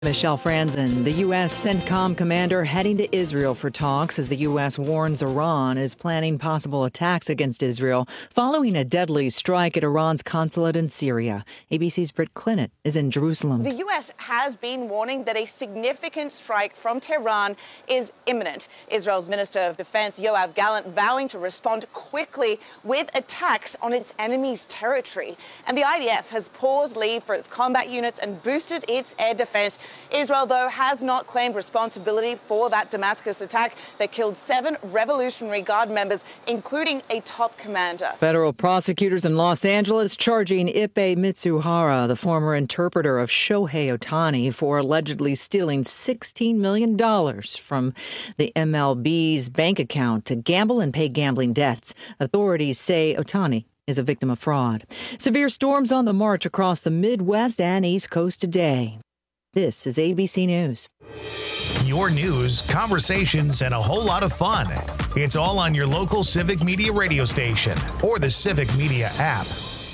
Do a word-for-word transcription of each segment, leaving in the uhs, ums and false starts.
Michelle Franzen, the U S CENTCOM commander, heading to Israel for talks as the U S warns Iran is planning possible attacks against Israel following a deadly strike at Iran's consulate in Syria. A B C's Britt Clinton is in Jerusalem. The U S has been warning that a significant strike from Tehran is imminent. Israel's Minister of Defense, Yoav Gallant, vowing to respond quickly with attacks on its enemy's territory. And the I D F has paused leave for its combat units and boosted its air defense. Israel, though, has not claimed responsibility for that Damascus attack that killed seven Revolutionary Guard members, including a top commander. Federal prosecutors in Los Angeles charging Ippei Mitsuhara, the former interpreter of Shohei Ohtani, for allegedly stealing sixteen million dollars from the M L B's bank account to gamble and pay gambling debts. Authorities say Ohtani is a victim of fraud. Severe storms on the march across the Midwest and East Coast today. This is A B C News. Your news, conversations, and a whole lot of fun. It's all on your local Civic Media radio station or the Civic Media app.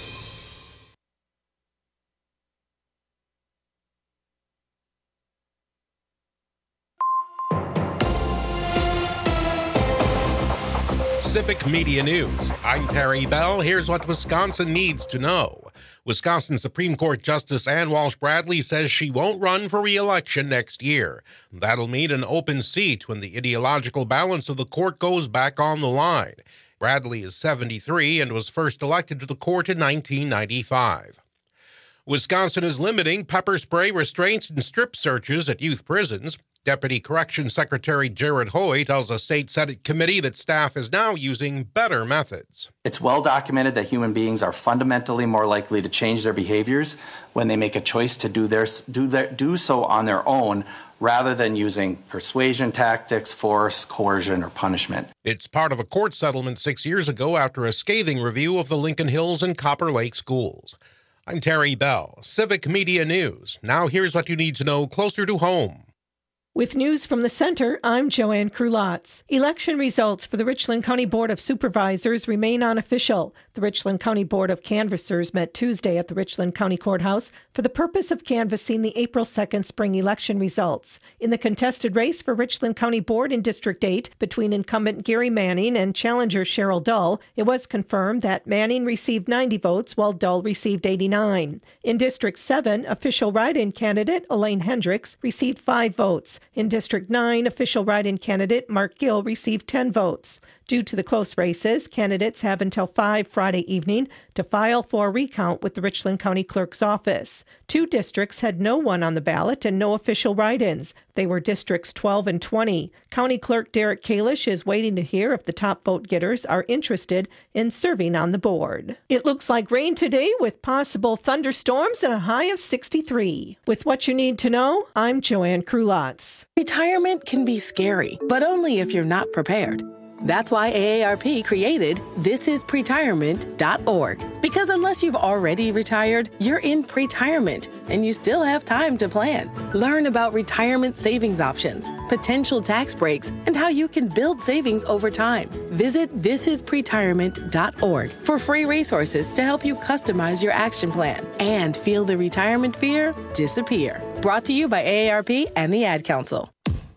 Civic Media News. I'm Terry Bell. Here's what Wisconsin needs to know. Wisconsin Supreme Court Justice Ann Walsh Bradley says she won't run for re-election next year. That'll mean an open seat when the ideological balance of the court goes back on the line. Bradley is seventy-three and was first elected to the court in nineteen ninety-five. Wisconsin is limiting pepper spray restraints and strip searches at youth prisons. Deputy Corrections Secretary Jared Hoy tells a state Senate committee that staff is now using better methods. It's well documented that human beings are fundamentally more likely to change their behaviors when they make a choice to do, their, do, their, do so on their own rather than using persuasion tactics, force, coercion, or punishment. It's part of a court settlement six years ago after a scathing review of the Lincoln Hills and Copper Lake schools. I'm Terry Bell, Civic Media News. Now here's what you need to know closer to home. With news from the center, I'm Joanne Krulotz. Election results for the Richland County Board of Supervisors remain unofficial. The Richland County Board of Canvassers met Tuesday at the Richland County Courthouse for the purpose of canvassing the April second spring election results. In the contested race for Richland County Board in District eight between incumbent Gary Manning and challenger Cheryl Dull, it was confirmed that Manning received ninety votes while Dull received eighty-nine. In District seven, official write-in candidate Elaine Hendricks received five votes. In District nine, official write-in candidate Mark Gill received ten votes. Due to the close races, candidates have until five Friday evening to file for a recount with the Richland County Clerk's office. Two districts had no one on the ballot and no official write-ins. They were Districts twelve and twenty. County Clerk Derek Kalish is waiting to hear if the top vote-getters are interested in serving on the board. It looks like rain today with possible thunderstorms and a high of sixty-three. With what you need to know, I'm Joanne Krulotz. Retirement can be scary, but only if you're not prepared. That's why A A R P created this is pretirement dot org. Because unless you've already retired, you're in pretirement, and you still have time to plan. Learn about retirement savings options, potential tax breaks, and how you can build savings over time. Visit this is pretirement dot org for free resources to help you customize your action plan and feel the retirement fear disappear. Brought to you by A A R P and the Ad Council.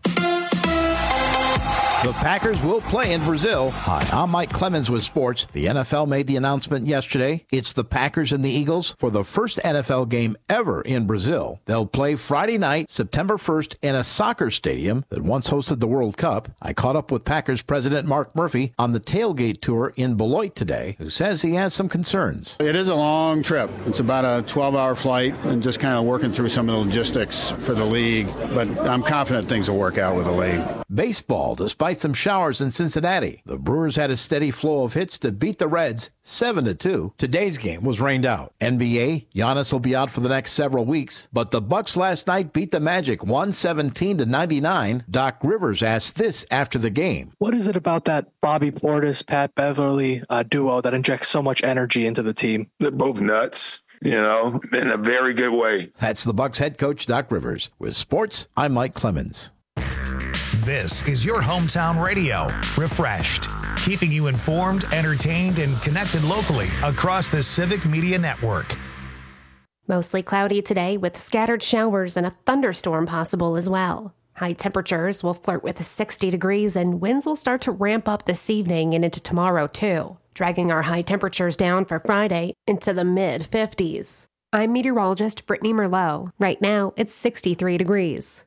The Packers will play in Brazil. Hi, I'm Mike Clemens with sports. The N F L made the announcement yesterday. It's the Packers and the Eagles for the first N F L game ever in Brazil. They'll play Friday night, September first, in a soccer stadium that once hosted the World Cup. I caught up with Packers president Mark Murphy on the tailgate tour in Beloit today, who says he has some concerns. It is a long trip. It's about a twelve-hour flight and just kind of working through some of the logistics for the league. But I'm confident things will work out with the league. Baseball, despite some showers in Cincinnati, the Brewers had a steady flow of hits to beat the Reds seven to two. Today's game was rained out. N B A, Giannis will be out for the next several weeks, but the Bucks last night beat the Magic one seventeen to ninety-nine. Doc Rivers asked this after the game. What is it about that Bobby Portis, Pat Beverly uh, duo that injects so much energy into the team? They're both nuts, you know, in a very good way. That's the Bucks head coach, Doc Rivers. With sports, I'm Mike Clemens. This is your hometown radio, Refreshed, keeping you informed, entertained, and connected locally across the Civic Media Network. Mostly cloudy today with scattered showers and a thunderstorm possible as well. High temperatures will flirt with sixty degrees and winds will start to ramp up this evening and into tomorrow too, dragging our high temperatures down for Friday into the mid fifties. I'm meteorologist Brittany Merlot. Right now, it's sixty-three degrees.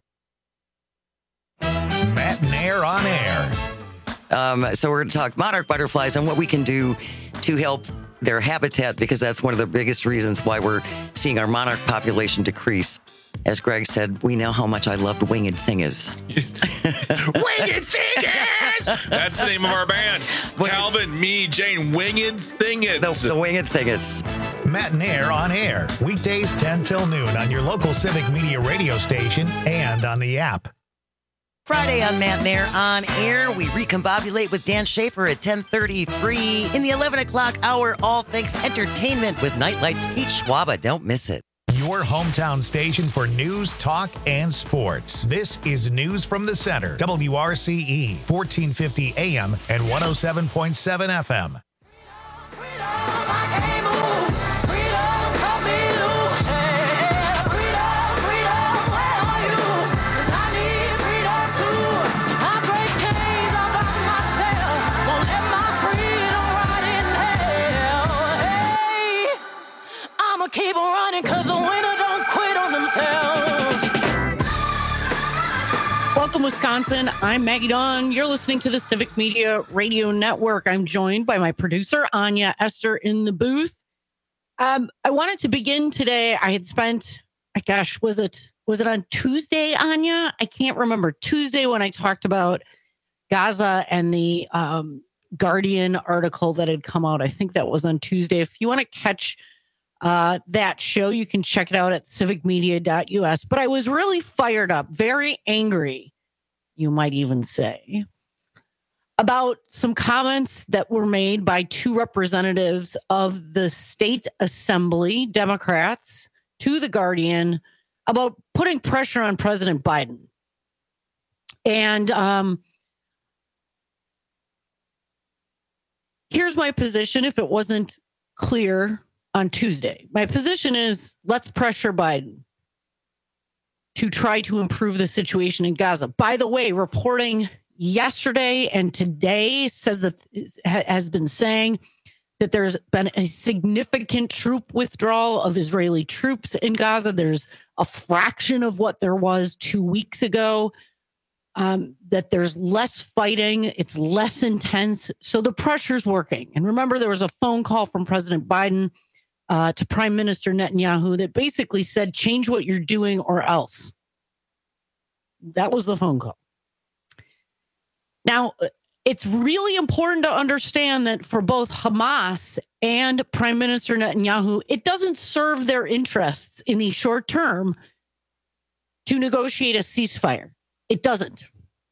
Matt and Air on Air. Um, so we're going to talk monarch butterflies and what we can do to help their habitat, because that's one of the biggest reasons why we're seeing our monarch population decrease. As Greg said, we know how much I loved Winged Thingers. Winged Thingers! That's the name of our band. Calvin, me, Jane, Winged Thingers. The, the Winged Thingers. Matt and Air on Air. Weekdays ten till noon on your local Civic Media radio station and on the app. Friday on Matt and Air on Air, we recombobulate with Dan Schaefer at ten thirty-three. In the eleven o'clock hour, all things entertainment with Nightlight's Pete Schwaba. Don't miss it. Your hometown station for news, talk, and sports. This is News from the Center. W R C E, fourteen fifty A M and one oh seven point seven F M. Keep on running because the winner don't quit on themselves. Welcome, Wisconsin. I'm Maggie Dawn. You're listening to the Civic Media Radio Network. I'm joined by my producer, Anya Esther, in the booth. Um, I wanted to begin today. I had spent, gosh, was it was it on Tuesday, Anya? I can't remember. Tuesday when I talked about Gaza and the um, Guardian article that had come out. I think that was on Tuesday. If you want to catch Uh, that show, you can check it out at civic media dot U S. But I was really fired up, very angry, you might even say, about some comments that were made by two representatives of the state assembly, Democrats, to The Guardian about putting pressure on President Biden. And um, here's my position, if it wasn't clear on Tuesday. My position is, let's pressure Biden to try to improve the situation in Gaza. By the way, reporting yesterday and today says that has been saying that there's been a significant troop withdrawal of Israeli troops in Gaza. There's a fraction of what there was two weeks ago. Um, that there's less fighting, it's less intense. So the pressure's working. And remember, there was a phone call from President Biden Uh, to Prime Minister Netanyahu that basically said, change what you're doing or else. That was the phone call. Now, it's really important to understand that for both Hamas and Prime Minister Netanyahu, it doesn't serve their interests in the short term to negotiate a ceasefire. It doesn't.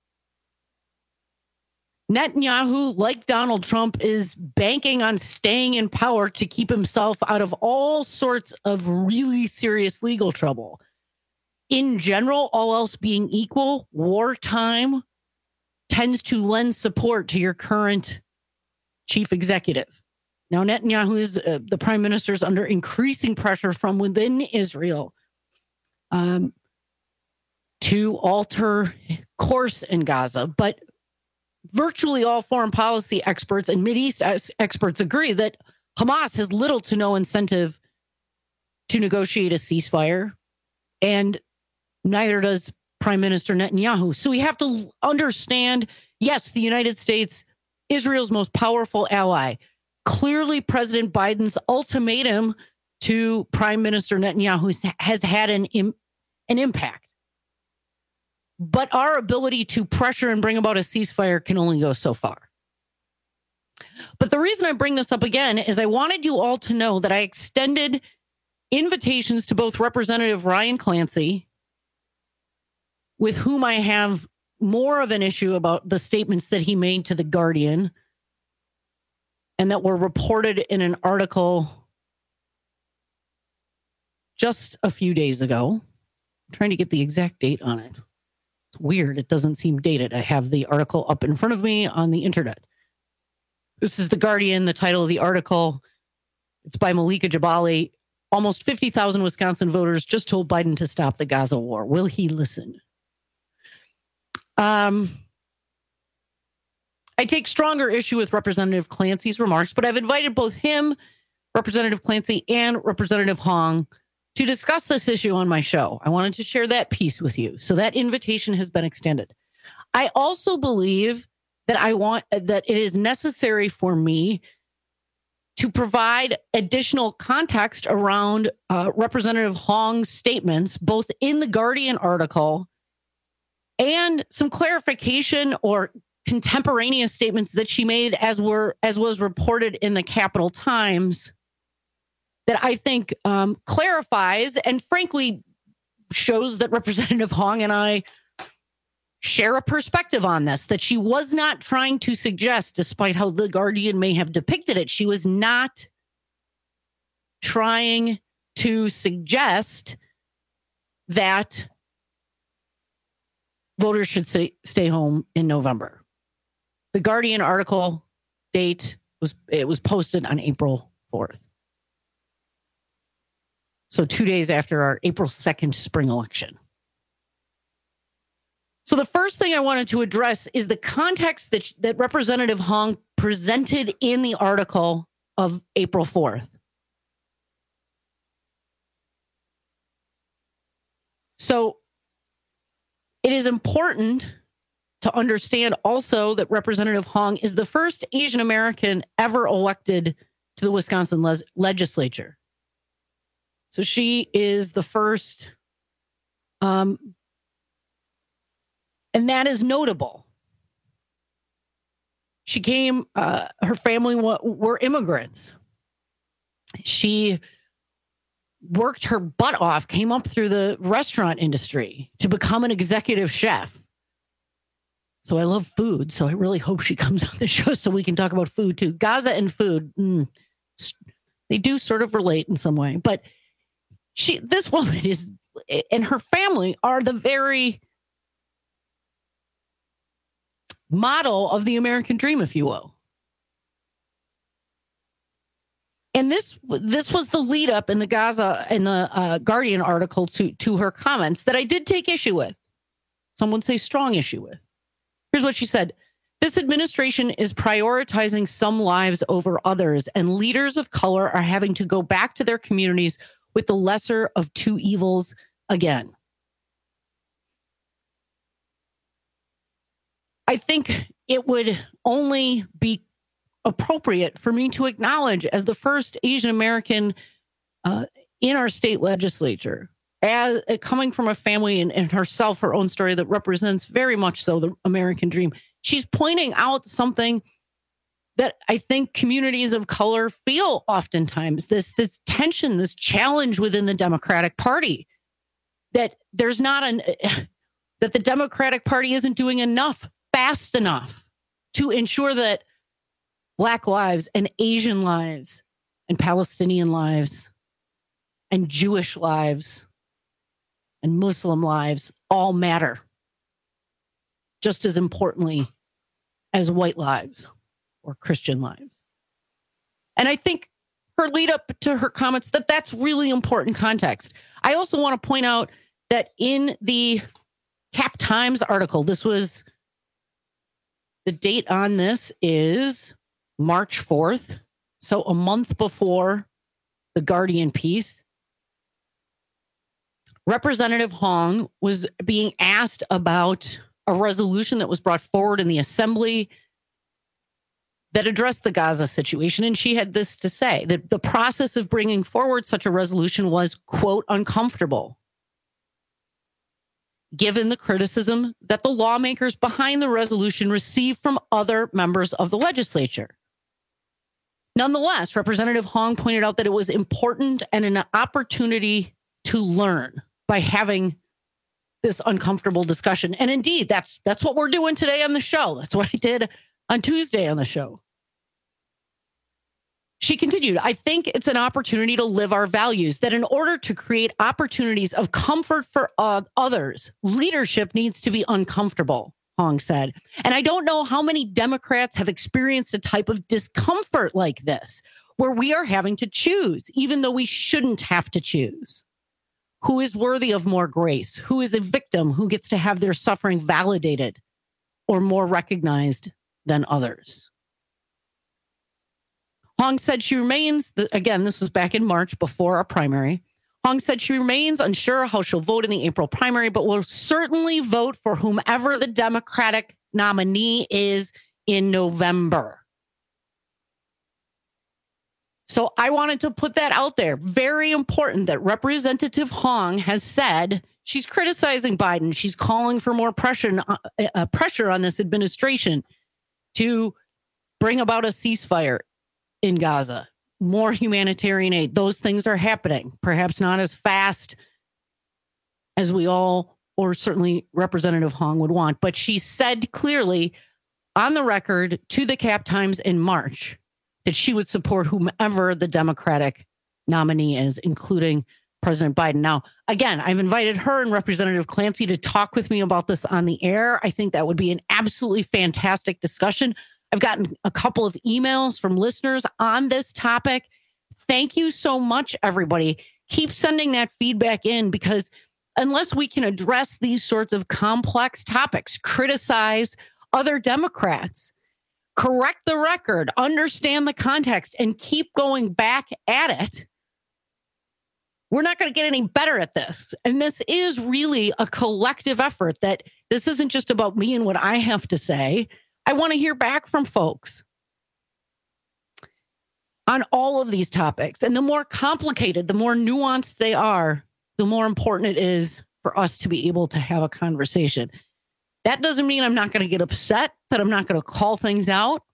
Netanyahu, like Donald Trump, is banking on staying in power to keep himself out of all sorts of really serious legal trouble. In general, all else being equal, wartime tends to lend support to your current chief executive. Now, Netanyahu is uh, the prime minister is under increasing pressure from within Israel um, to alter course in Gaza, but virtually all foreign policy experts and Mideast experts agree that Hamas has little to no incentive to negotiate a ceasefire, and neither does Prime Minister Netanyahu. So we have to understand, yes, the United States, Israel's most powerful ally. Clearly, President Biden's ultimatum to Prime Minister Netanyahu has had an, an impact. But our ability to pressure and bring about a ceasefire can only go so far. But the reason I bring this up again is I wanted you all to know that I extended invitations to both Representative Ryan Clancy, with whom I have more of an issue about the statements that he made to The Guardian and that were reported in an article just a few days ago. I'm trying to get the exact date on it. It's weird. It doesn't seem dated. I have the article up in front of me on the internet. This is The Guardian, the title of the article. It's by Malika Jabali. almost fifty thousand Wisconsin voters just told Biden to stop the Gaza war. Will he listen? Um, I take stronger issue with Representative Clancy's remarks, but I've invited both him, Representative Clancy, and Representative Hong to discuss this issue on my show. I wanted to share that piece with you. So that invitation has been extended. I also believe that I want that it is necessary for me to provide additional context around uh, Representative Hong's statements, both in the Guardian article and some clarification or contemporaneous statements that she made as were as was reported in the Capital Times that I think um, clarifies and frankly shows that Representative Hong and I share a perspective on this, that she was not trying to suggest, despite how the Guardian may have depicted it, she was not trying to suggest that voters should stay, stay home in November. The Guardian article date was it was posted on April fourth. So two days after our April second spring election. So the first thing I wanted to address is the context that, that Representative Hong presented in the article of April fourth. So it is important to understand also that Representative Hong is the first Asian American ever elected to the Wisconsin les- legislature. So she is the first, um, and that is notable. She came, uh, her family w- were immigrants. She worked her butt off, came up through the restaurant industry to become an executive chef. So I love food, so I really hope she comes on the show so we can talk about food too. Gaza and food, mm, they do sort of relate in some way, but she, this woman is, and her family are the very model of the American dream, if you will. And this this was the lead up in the Gaza in the uh, Guardian article to to her comments that I did take issue with. Some would say strong issue with. Here's what she said. This administration is prioritizing some lives over others, and leaders of color are having to go back to their communities with the lesser of two evils again. I think it would only be appropriate for me to acknowledge as the first Asian American uh, in our state legislature, as uh, coming from a family and, and herself, her own story that represents very much so the American dream. She's pointing out something that I think communities of color feel oftentimes, this, this tension, this challenge within the Democratic Party, that there's not an, that the Democratic Party isn't doing enough fast enough to ensure that Black lives and Asian lives and Palestinian lives and Jewish lives and Muslim lives all matter just as importantly as white lives or Christian lives. And I think her lead up to her comments that that's really important context. I also want to point out that in the Cap Times article, this was the date on this is March fourth, so a month before the Guardian piece. Representative Hong was being asked about a resolution that was brought forward in the Assembly that addressed the Gaza situation, and she had this to say, that the process of bringing forward such a resolution was, quote, uncomfortable, given the criticism that the lawmakers behind the resolution received from other members of the legislature. Nonetheless, Representative Hong pointed out that it was important and an opportunity to learn by having this uncomfortable discussion. And indeed, that's that's what we're doing today on the show. That's what I did on Tuesday on the show. She continued, I think it's an opportunity to live our values, that in order to create opportunities of comfort for uh, others, leadership needs to be uncomfortable, Hong said. And I don't know how many Democrats have experienced a type of discomfort like this, where we are having to choose, even though we shouldn't have to choose. Who is worthy of more grace? Who is a victim who gets to have their suffering validated or more recognized than others? Hong said she remains, again, this was back in March before our primary. Hong said she remains unsure how she'll vote in the April primary, but will certainly vote for whomever the Democratic nominee is in November. So I wanted to put that out there. Very important that Representative Hong has said she's criticizing Biden. She's calling for more pressure, uh, pressure on this administration to bring about a ceasefire in Gaza, more humanitarian aid. Those things are happening, perhaps not as fast as we all, or certainly Representative Hong would want. But she said clearly on the record to the Cap Times in March that she would support whomever the Democratic nominee is, including President Biden. Now, again, I've invited her and Representative Clancy to talk with me about this on the air. I think that would be an absolutely fantastic discussion. I've gotten a couple of emails from listeners on this topic. Thank you so much, everybody. Keep sending that feedback in, because unless we can address these sorts of complex topics, criticize other Democrats, correct the record, understand the context, and keep going back at it, we're not going to get any better at this. And this is really a collective effort. That this isn't just about me and what I have to say. I want to hear back from folks on all of these topics. And the more complicated, the more nuanced they are, the more important it is for us to be able to have a conversation. That doesn't mean I'm not going to get upset, that I'm not going to call things out.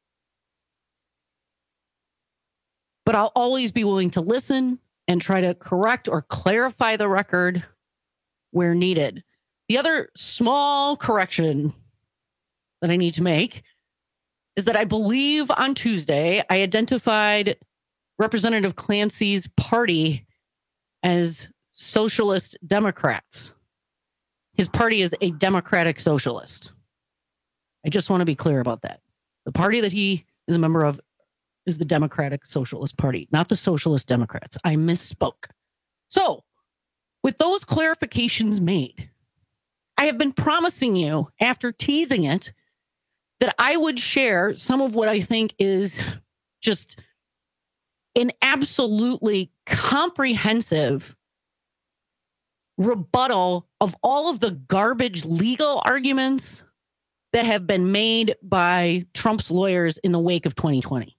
But I'll always be willing to listen and try to correct or clarify the record where needed. The other small correction that I need to make is that I believe on Tuesday, I identified Representative Clancy's party as Socialist Democrats. His party is a Democratic Socialist. I just want to be clear about that. The party that he is a member of is the Democratic Socialist Party, not the Socialist Democrats. I misspoke. So, with those clarifications made, I have been promising you, after teasing it, that I would share some of what I think is just an absolutely comprehensive rebuttal of all of the garbage legal arguments that have been made by Trump's lawyers in the wake of twenty twenty.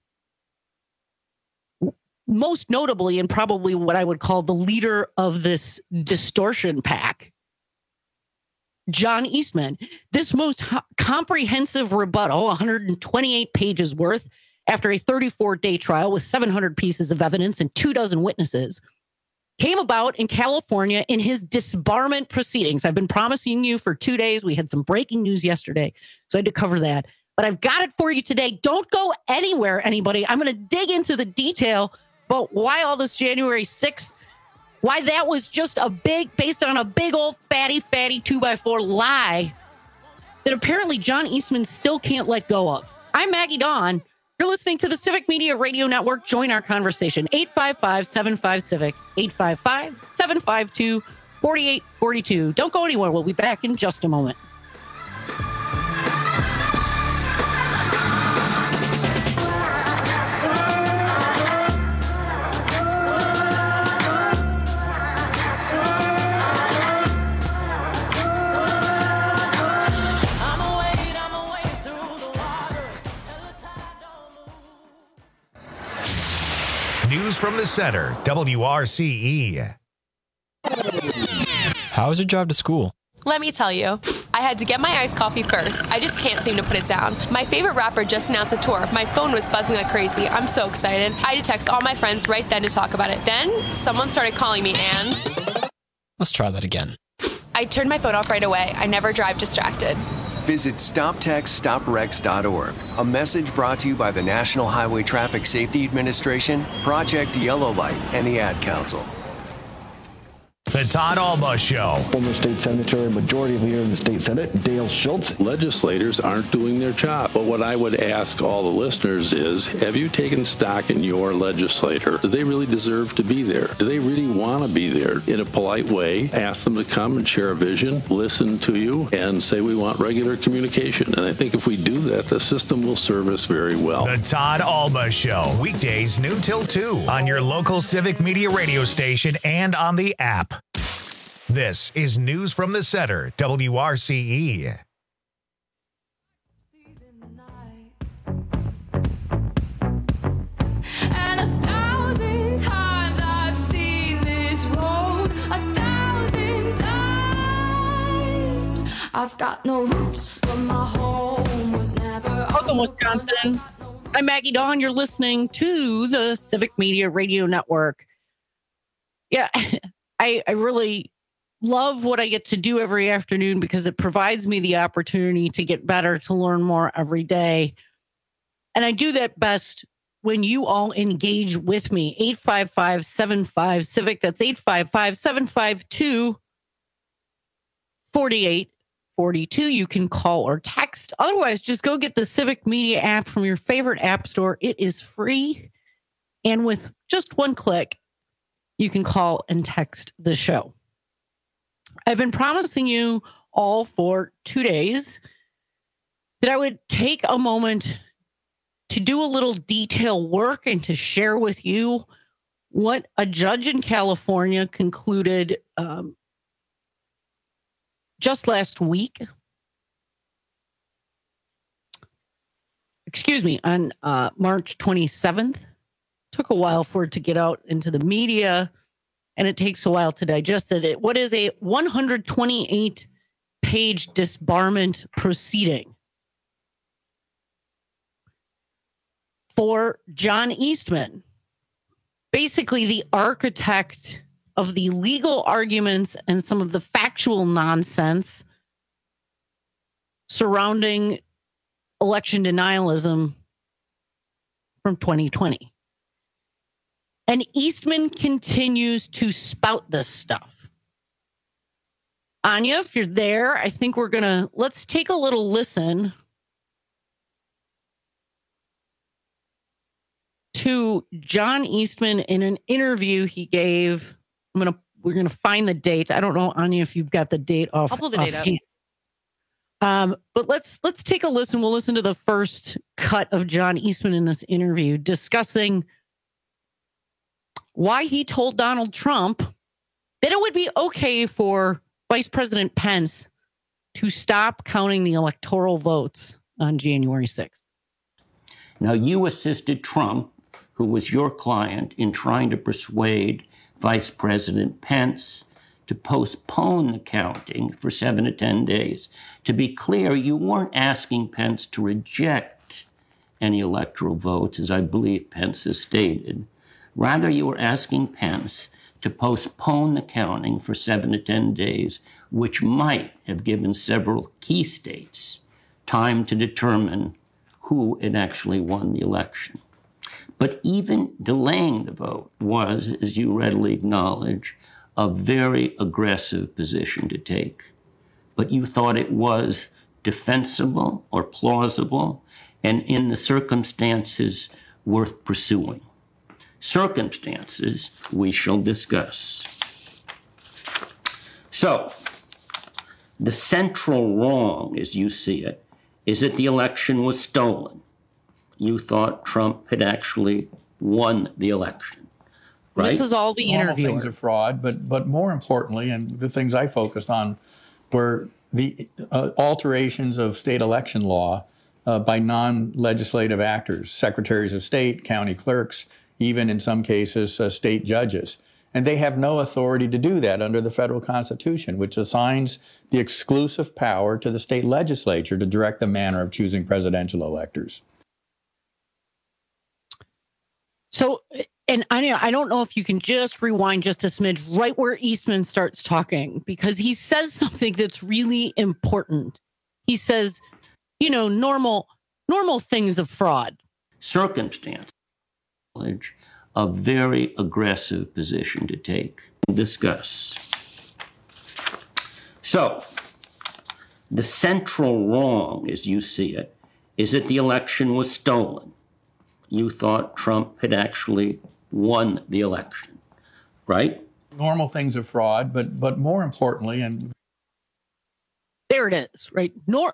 Most notably, and probably what I would call the leader of this distortion pack, John Eastman. This most ho- comprehensive rebuttal, one hundred twenty-eight pages worth, after a thirty-four day trial with seven hundred pieces of evidence and two dozen witnesses, came about in California in his disbarment proceedings. I've been promising you for two days. We had some breaking news yesterday, so I had to cover that. But I've got it for you today. Don't go anywhere, anybody. I'm going to dig into the detail about why all this January sixth, why that was just a big, based on a big old fatty, fatty two by four lie that apparently John Eastman still can't let go of. I'm Maggie Dawn. You're listening to the Civic Media Radio Network. Join our conversation. eight five five, seven five, CIVIC. eight five five, seven five two, four eight four two. Don't go anywhere. We'll be back in just a moment. News from the center, W R C E. How is your drive to school? Let me tell you, I had to get my iced coffee first. I just can't seem to put it down. My favorite rapper just announced a tour. My phone was buzzing like crazy. I'm so excited. I had to text all my friends right then to talk about it. Then someone started calling me and... Let's try that again. I turned my phone off right away. I never drive distracted. Visit stop text stop wrecks dot org. A message brought to you by the National Highway Traffic Safety Administration, Project Yellow Light, and the Ad Council. The Todd Alba Show. Former state senator, majority leader in the state senate, Dale Schultz. Legislators aren't doing their job. But what I would ask all the listeners is, have you taken stock in your legislator? Do they really deserve to be there? Do they really want to be there? In a polite way, ask them to come and share a vision, listen to you, and say we want regular communication. And I think if we do that, the system will serve us very well. The Todd Alba Show. Weekdays noon till two on your local Civic Media radio station and on the app. This is News from the Center, W R C E. And a thousand times I've seen this road, a thousand times. I've got no roots, but my home was never. Welcome, Wisconsin. I'm Maggie Dawn. You're listening to the Civic Media Radio Network. Yeah, I, I really love what I get to do every afternoon because it provides me the opportunity to get better, to learn more every day. And I do that best when you all engage with me. eight five five, seven five, CIVIC. That's eight five five, seven five two, four eight four two. You can call or text. Otherwise, just go get the Civic Media app from your favorite app store. It is free. And with just one click, you can call and text the show. I've been promising you all for two days that I would take a moment to do a little detail work and to share with you what a judge in California concluded um, just last week. Excuse me, on uh, March twenty-seventh. Took a while for it to get out into the media, and it takes a while to digest it. What is a one hundred twenty-eight page disbarment proceeding for John Eastman, basically the architect of the legal arguments and some of the factual nonsense surrounding election denialism from twenty twenty. And Eastman continues to spout this stuff. Anya, if you're there, I think we're going to, let's take a little listen to John Eastman in an interview he gave. I'm going to, we're going to find the date. I don't know, Anya, if you've got the date off. I'll pull the date up. Um, but let's, let's take a listen. We'll listen to the first cut of John Eastman in this interview discussing why he told Donald Trump that it would be okay for Vice President Pence to stop counting the electoral votes on January sixth. Now, you assisted Trump, who was your client, in trying to persuade Vice President Pence to postpone the counting for seven to ten days. To be clear, you weren't asking Pence to reject any electoral votes, as I believe Pence has stated. Rather, you were asking Pence to postpone the counting for seven to ten days, which might have given several key states time to determine who had actually won the election. But even delaying the vote was, as you readily acknowledge, a very aggressive position to take. But you thought it was defensible or plausible, and in the circumstances worth pursuing. Circumstances we shall discuss. So, the central wrong, as you see it, is that the election was stolen. You thought Trump had actually won the election, right? This is all the interview. Things of fraud, but but more importantly, and the things I focused on were the uh, alterations of state election law uh, by non-legislative actors, secretaries of state, county clerks, even in some cases, uh, state judges. And they have no authority to do that under the federal Constitution, which assigns the exclusive power to the state legislature to direct the manner of choosing presidential electors. So, and I, I don't know if you can just rewind just a smidge right where Eastman starts talking, because he says something that's really important. He says, you know, normal, normal things of fraud. Circumstance. A very aggressive position to take. Discuss. So, the central wrong, as you see it, is that the election was stolen. You thought Trump had actually won the election, right? Normal things of fraud, but but more importantly, and there it is, right? Nor,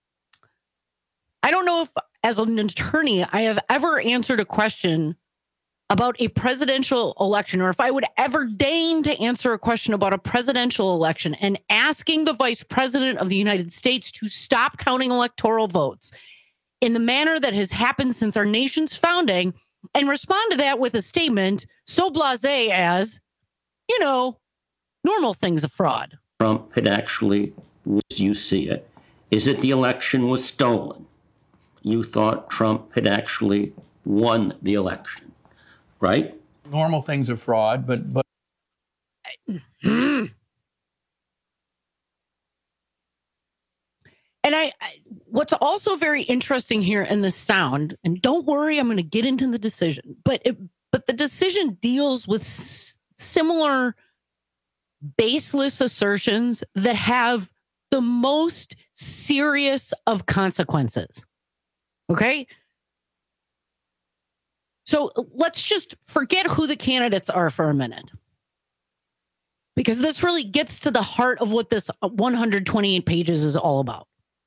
I don't know if, as an attorney, I have ever answered a question about a presidential election, or if I would ever deign to answer a question about a presidential election and asking the vice president of the United States to stop counting electoral votes in the manner that has happened since our nation's founding, and respond to that with a statement so blasé as, you know, normal things of fraud. Trump had actually, as you see it, is that the election was stolen. You thought Trump had actually won the election. Right? Normal things of fraud, but but and I, I what's also very interesting here in the sound, and don't worry, I'm going to get into the decision, but it, but the decision deals with s- similar baseless assertions that have the most serious of consequences. Okay? So let's just forget who the candidates are for a minute, because this really gets to the heart of what this one hundred twenty-eight pages is all about.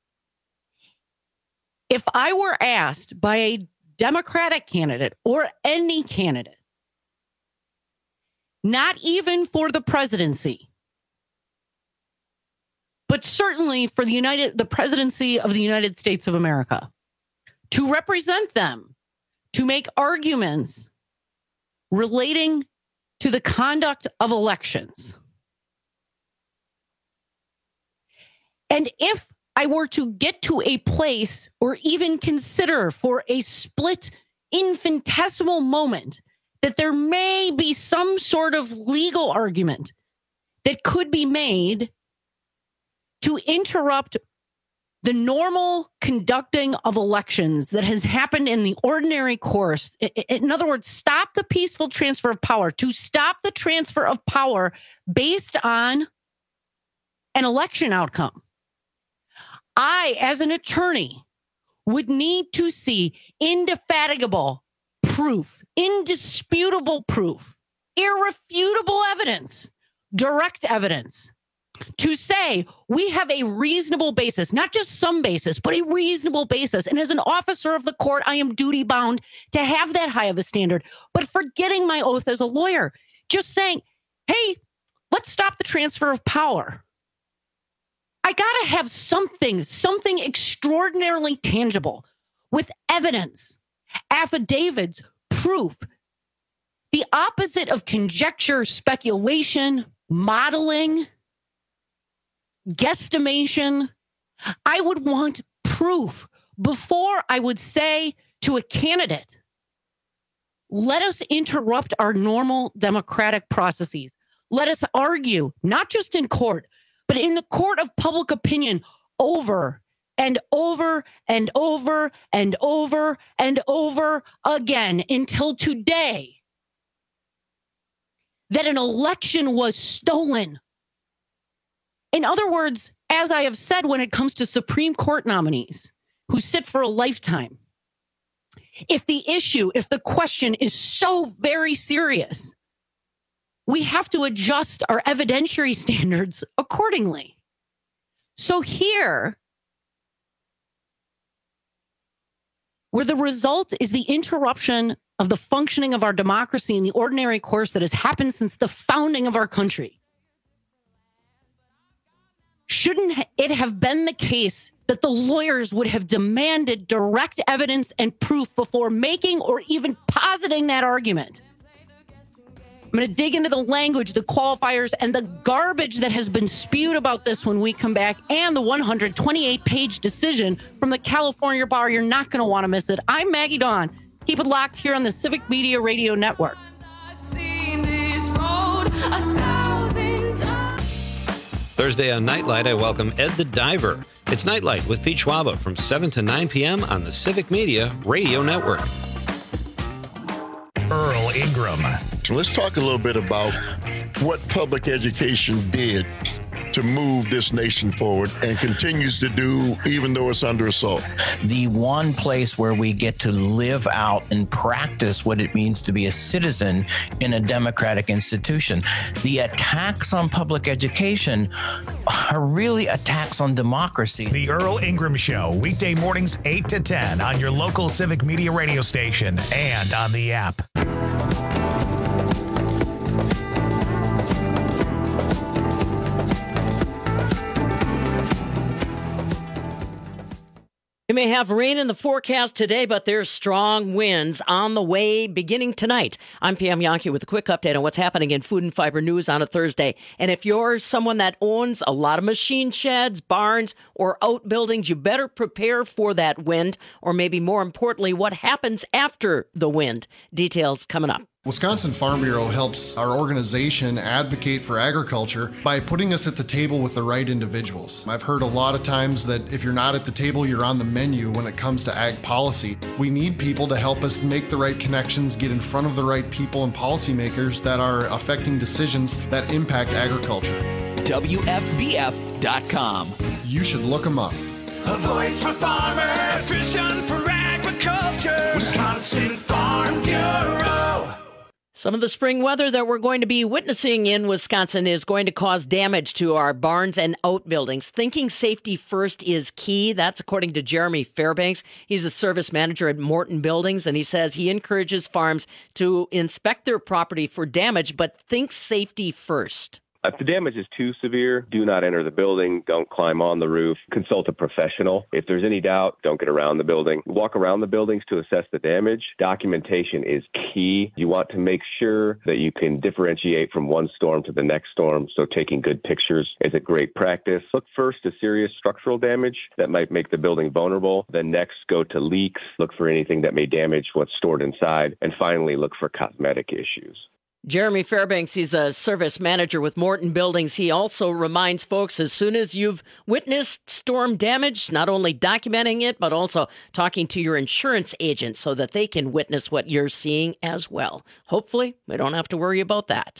If I were asked by a Democratic candidate or any candidate, not even for the presidency, but certainly for the United, the presidency of the United States of America, to represent them, to make arguments relating to the conduct of elections. And if I were to get to a place or even consider for a split infinitesimal moment that there may be some sort of legal argument that could be made to interrupt the normal conducting of elections that has happened in the ordinary course, in other words, stop the peaceful transfer of power, to stop the transfer of power based on an election outcome, I, as an attorney, would need to see indefatigable proof, indisputable proof, irrefutable evidence, direct evidence, to say we have a reasonable basis, not just some basis, but a reasonable basis. And as an officer of the court, I am duty bound to have that high of a standard. But forgetting my oath as a lawyer, just saying, hey, let's stop the transfer of power. I got to have something, something extraordinarily tangible with evidence, affidavits, proof, the opposite of conjecture, speculation, modeling, guesstimation. I would want proof before I would say to a candidate, let us interrupt our normal democratic processes. Let us argue, not just in court, but in the court of public opinion, over and over and over and over and over again until today, that an election was stolen. In other words, as I have said, when it comes to Supreme Court nominees who sit for a lifetime, if the issue, if the question is so very serious, we have to adjust our evidentiary standards accordingly. So here, where the result is the interruption of the functioning of our democracy in the ordinary course that has happened since the founding of our country, shouldn't it have been the case that the lawyers would have demanded direct evidence and proof before making or even positing that argument? I'm going to dig into the language, the qualifiers, and the garbage that has been spewed about this when we come back, and the one hundred twenty-eight page decision from the California Bar. You're not going to want to miss it. I'm Maggie Dawn. Keep it locked here on the Civic Media Radio Network. Thursday on Nightlight, I welcome Ed the Diver. It's Nightlight with Pete Schwaba from seven to nine p.m. on the Civic Media Radio Network. Earl Ingram. So let's talk a little bit about what public education did to move this nation forward and continues to do, even though it's under assault. The one place where we get to live out and practice what it means to be a citizen in a democratic institution. The attacks on public education are really attacks on democracy. The Earl Ingram Show, weekday mornings eight to ten on your local Civic Media radio station and on the app. We may have rain in the forecast today, but there's strong winds on the way beginning tonight. I'm Pam Yonke with a quick update on what's happening in Food and Fiber News on a Thursday. And if you're someone that owns a lot of machine sheds, barns, or outbuildings, you better prepare for that wind, or maybe more importantly, what happens after the wind. Details coming up. Wisconsin Farm Bureau helps our organization advocate for agriculture by putting us at the table with the right individuals. I've heard a lot of times that if you're not at the table, you're on the menu when it comes to ag policy. We need people to help us make the right connections, get in front of the right people and policymakers that are affecting decisions that impact agriculture. W F B F dot com. You should look them up. A voice for farmers, a vision for agriculture. Wisconsin Farm Bureau. Some of the spring weather that we're going to be witnessing in Wisconsin is going to cause damage to our barns and outbuildings. Thinking safety first is key. That's according to Jeremy Fairbanks. He's a service manager at Morton Buildings, and he says he encourages farms to inspect their property for damage, but think safety first. If the damage is too severe, do not enter the building. Don't climb on the roof. Consult a professional. If there's any doubt, don't get around the building. Walk around the buildings to assess the damage. Documentation is key. You want to make sure that you can differentiate from one storm to the next storm, so taking good pictures is a great practice. Look first at serious structural damage that might make the building vulnerable. Then next, go to leaks. Look for anything that may damage what's stored inside. And finally, look for cosmetic issues. Jeremy Fairbanks, he's a service manager with Morton Buildings. He also reminds folks, as soon as you've witnessed storm damage, not only documenting it, but also talking to your insurance agent so that they can witness what you're seeing as well. Hopefully, we don't have to worry about that.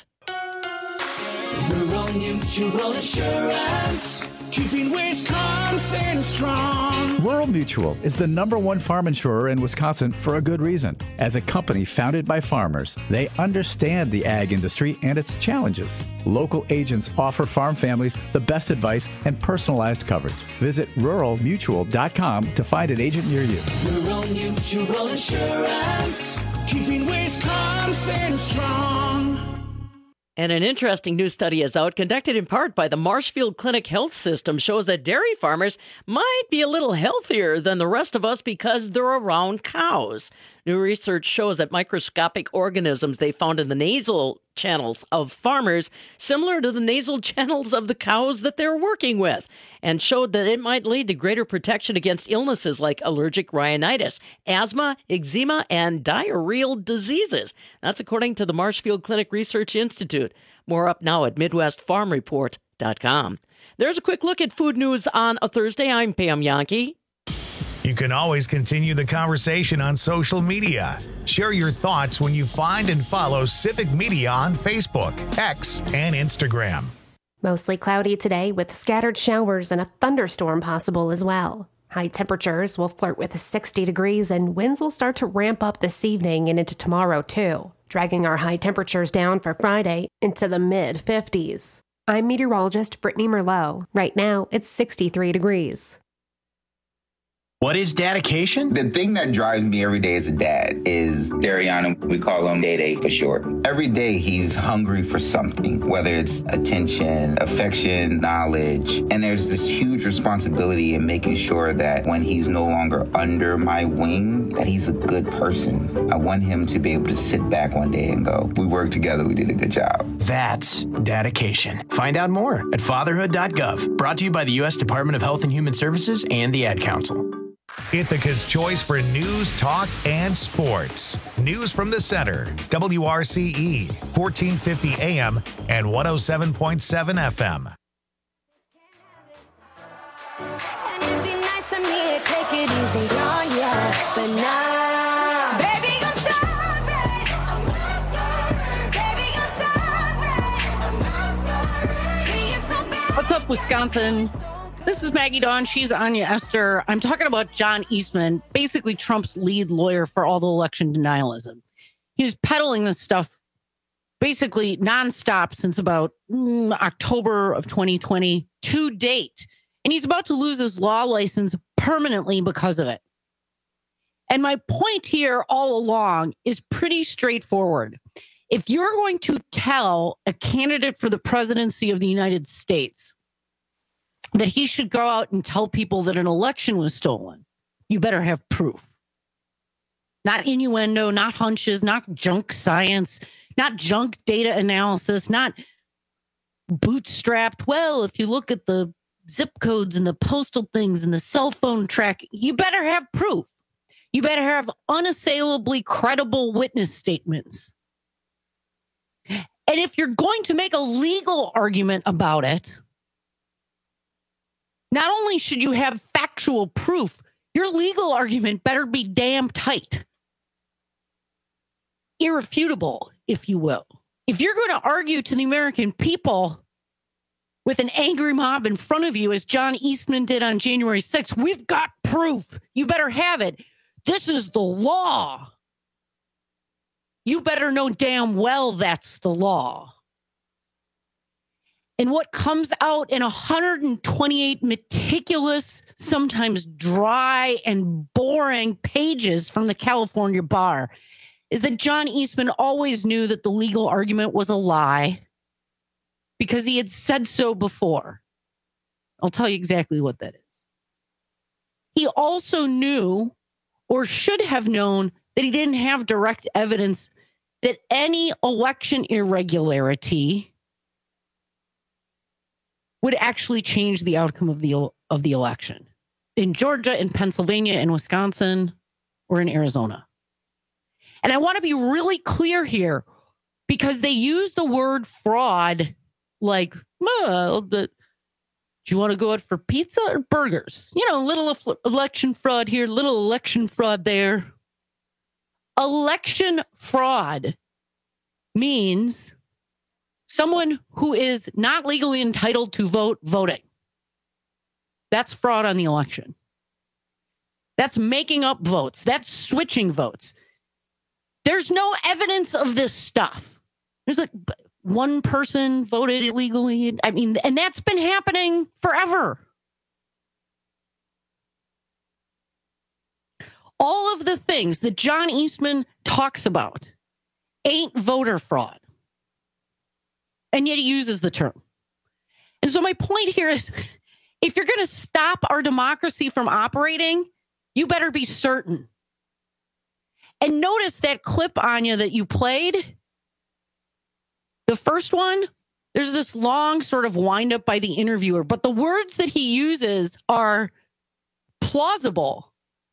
Rural Mutual Insurance, keeping Wisconsin strong. Rural Mutual is the number one farm insurer in Wisconsin for a good reason. As a company founded by farmers, they understand the ag industry and its challenges. Local agents offer farm families the best advice and personalized coverage. Visit rural mutual dot com to find an agent near you. Rural Mutual Insurance, keeping Wisconsin strong. And an interesting new study is out, conducted in part by the Marshfield Clinic Health System, shows that dairy farmers might be a little healthier than the rest of us because they're around cows. New research shows that microscopic organisms they found in the nasal channels of farmers similar to the nasal channels of the cows that they're working with, and showed that it might lead to greater protection against illnesses like allergic rhinitis, asthma, eczema, and diarrheal diseases. That's according to the Marshfield Clinic Research Institute. More up now at midwest farm report dot com. There's a quick look at food news on a Thursday. I'm Pam Yonke. You can always continue the conversation on social media. Share your thoughts when you find and follow Civic Media on Facebook, X, and Instagram. Mostly cloudy today with scattered showers and a thunderstorm possible as well. High temperatures will flirt with sixty degrees and winds will start to ramp up this evening and into tomorrow too, dragging our high temperatures down for Friday into the mid fifties. I'm meteorologist Brittany Merlot. Right now, it's sixty-three degrees. What is dedication? The thing that drives me every day as a dad is Dariana. We call him Day Day for short. Every day he's hungry for something, whether it's attention, affection, knowledge. And there's this huge responsibility in making sure that when he's no longer under my wing, that he's a good person. I want him to be able to sit back one day and go, we worked together, we did a good job. That's dedication. Find out more at fatherhood dot gov. Brought to you by the U S Department of Health and Human Services and the Ad Council. Ithaca's choice for news, talk, and sports. News from the center. W R C E, fourteen fifty A M and one oh seven point seven F M. What's up, South Wisconsin. This is Maggie Dawn. She's Anya Esther. I'm talking about John Eastman, basically Trump's lead lawyer for all the election denialism. He was peddling this stuff basically nonstop since about mm, October of twenty twenty to date. And he's about to lose his law license permanently because of it. And my point here all along is pretty straightforward. If you're going to tell a candidate for the presidency of the United States that he should go out and tell people that an election was stolen, you better have proof. Not innuendo, not hunches, not junk science, not junk data analysis, not bootstrapped. Well, if you look at the zip codes and the postal things and the cell phone track, you better have proof. You better have unassailably credible witness statements. And if you're going to make a legal argument about it, not only should you have factual proof, your legal argument better be damn tight. Irrefutable, if you will. If you're going to argue to the American people with an angry mob in front of you, as John Eastman did on January sixth, we've got proof. You better have it. This is the law. You better know damn well that's the law. And what comes out in one hundred twenty-eight meticulous, sometimes dry and boring pages from the California bar is that John Eastman always knew that the legal argument was a lie because he had said so before. I'll tell you exactly what that is. He also knew, or should have known, that he didn't have direct evidence that any election irregularity would actually change the outcome of the of the election in Georgia, in Pennsylvania, in Wisconsin, or in Arizona. And I want to be really clear here because they use the word fraud like, well, the, do you want to go out for pizza or burgers? You know, little election fraud here, little election fraud there. Election fraud means someone who is not legally entitled to vote voting. That's fraud on the election. That's making up votes. That's switching votes. There's no evidence of this stuff. There's like one person voted illegally. I mean, and that's been happening forever. All of the things that John Eastman talks about ain't voter fraud. And yet he uses the term. And so my point here is, if you're going to stop our democracy from operating, you better be certain. And notice that clip, Anya, that you played. The first one, there's this long sort of wind up by the interviewer, but the words that he uses are plausible,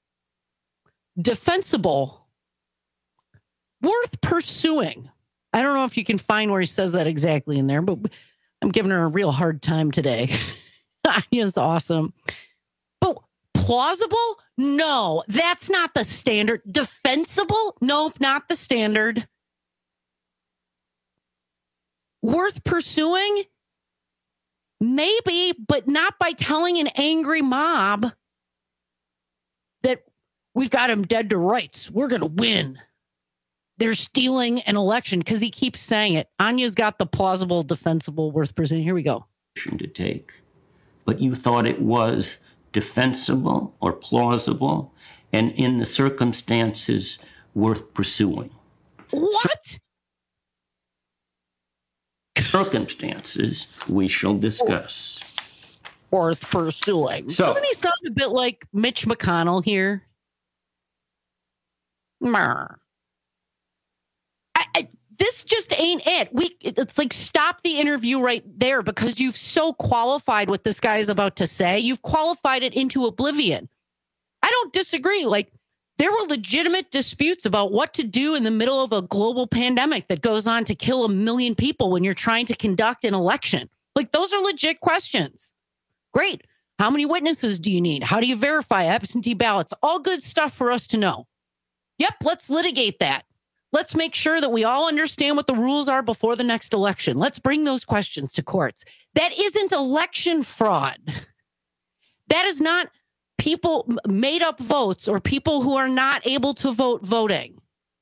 defensible, worth pursuing. I don't know if you can find where he says that exactly in there, but I'm giving her a real hard time today. Anya's awesome. But plausible? No, that's not the standard. Defensible? Nope, not the standard. Worth pursuing? Maybe, but not by telling an angry mob that we've got him dead to rights. We're going to win. They're stealing an election because he keeps saying it. Anya's got the plausible, defensible, worth pursuing. Here we go. To take, but you thought it was defensible or plausible, and in the circumstances worth pursuing. What? Circumstances we shall discuss. Worth pursuing. So, doesn't he sound a bit like Mitch McConnell here? Mer. I, I, this just ain't it. We it's like stop the interview right there because you've so qualified what this guy is about to say. You've qualified it into oblivion. I don't disagree. Like, there were legitimate disputes about what to do in the middle of a global pandemic that goes on to kill a million people when you're trying to conduct an election. Like, those are legit questions. Great. How many witnesses do you need? How do you verify absentee ballots? All good stuff for us to know. Yep, let's litigate that. Let's make sure that we all understand what the rules are before the next election. Let's bring those questions to courts. That isn't election fraud. That is not people made up votes or people who are not able to vote voting.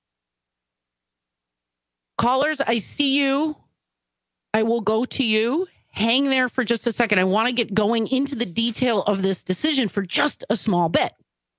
Callers, I see you. I will go to you. Hang there for just a second. I want to get going into the detail of this decision for just a small bit.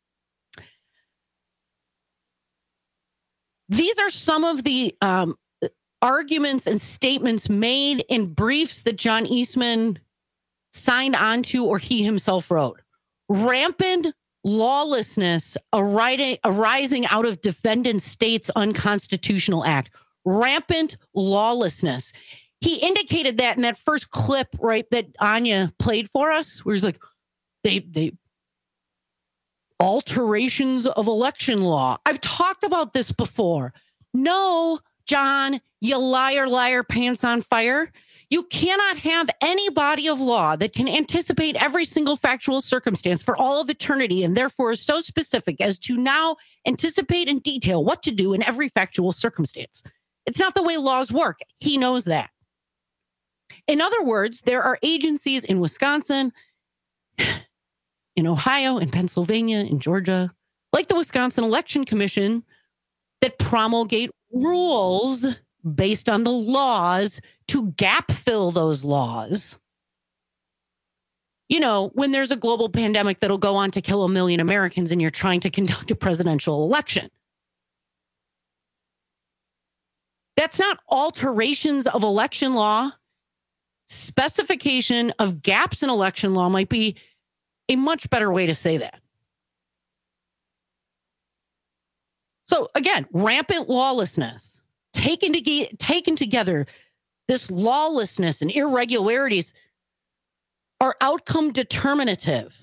These are some of the um, arguments and statements made in briefs that John Eastman signed onto or he himself wrote. Rampant lawlessness arising, arising out of defendant state's unconstitutional act. Rampant lawlessness. He indicated that in that first clip, right, that Anya played for us, where he's like, they, they, alterations of election law. I've talked about this before. No, John, you liar, liar, pants on fire. You cannot have any body of law that can anticipate every single factual circumstance for all of eternity and therefore is so specific as to now anticipate in detail what to do in every factual circumstance. It's not the way laws work. He knows that. In other words, there are agencies in Wisconsin, in Ohio, in Pennsylvania, in Georgia, like the Wisconsin Election Commission, that promulgate rules based on the laws to gap fill those laws. You know, when there's a global pandemic that'll go on to kill a million Americans and you're trying to conduct a presidential election. That's not alterations of election law. Specification of gaps in election law might be a much better way to say that. So again, rampant lawlessness, taken, to, taken together, this lawlessness and irregularities are outcome determinative.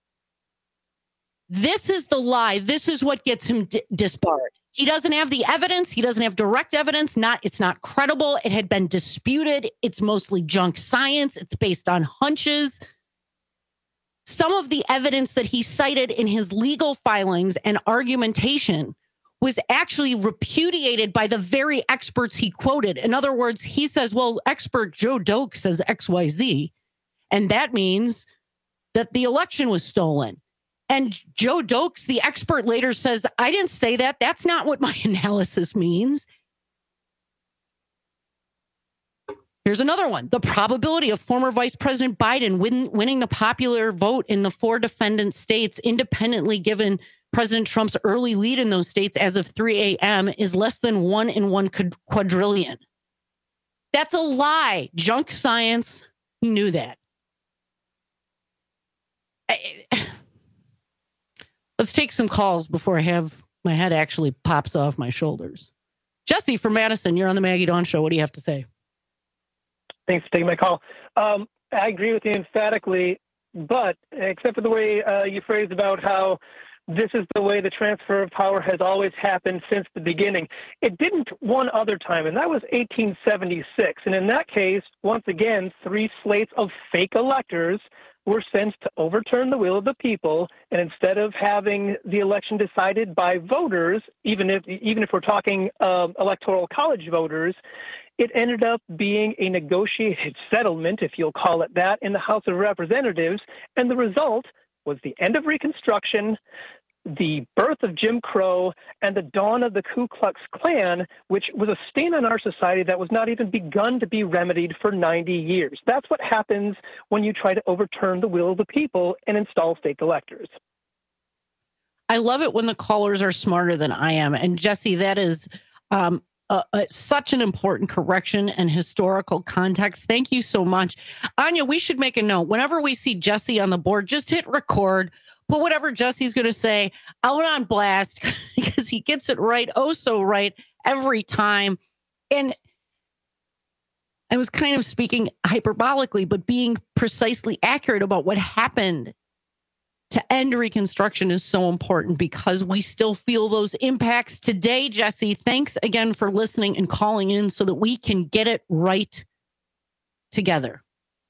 This is the lie. This is what gets him d- disbarred. He doesn't have the evidence. He doesn't have direct evidence. Not, it's not credible. It had been disputed. It's mostly junk science. It's based on hunches. Some of the evidence that he cited in his legal filings and argumentation was actually repudiated by the very experts he quoted. In other words, he says, well, expert Joe Doak says X Y Z, and that means that the election was stolen. And Joe Dokes, the expert, later says, I didn't say that. That's not what my analysis means. Here's another one. The probability of former Vice President Biden win, winning the popular vote in the four defendant states, independently given President Trump's early lead in those states as of three a.m., is less than one in one quadrillion. That's a lie. Junk science. He knew that. I, Let's take some calls before I have my head actually pops off my shoulders. Jesse from Madison, you're on the Maggie Dawn Show. What do you have to say? Thanks for taking my call. Um, I agree with you emphatically, but except for the way uh, you phrased about how this is the way the transfer of power has always happened since the beginning. It didn't one other time, and that was eighteen seventy-six. And in that case, once again, three slates of fake electors were sent to overturn the will of the people, and instead of having the election decided by voters, even if even if we're talking uh, electoral college voters, it ended up being a negotiated settlement, if you'll call it that, in the House of Representatives, and the result was the end of Reconstruction, the birth of Jim Crow, and the dawn of the Ku Klux Klan, which was a stain on our society that was not even begun to be remedied for ninety years. That's what happens when you try to overturn the will of the people and install state electors. I love it when the callers are smarter than I am. And Jesse, that is um, uh, uh, such an important correction and historical context. Thank you so much. Anya, we should make a note. Whenever we see Jesse on the board, just hit record. Put whatever Jesse's going to say out on blast because he gets it right, oh so right, every time. And I was kind of speaking hyperbolically, but being precisely accurate about what happened to end Reconstruction is so important because we still feel those impacts today. Jesse, thanks again for listening and calling in so that we can get it right together.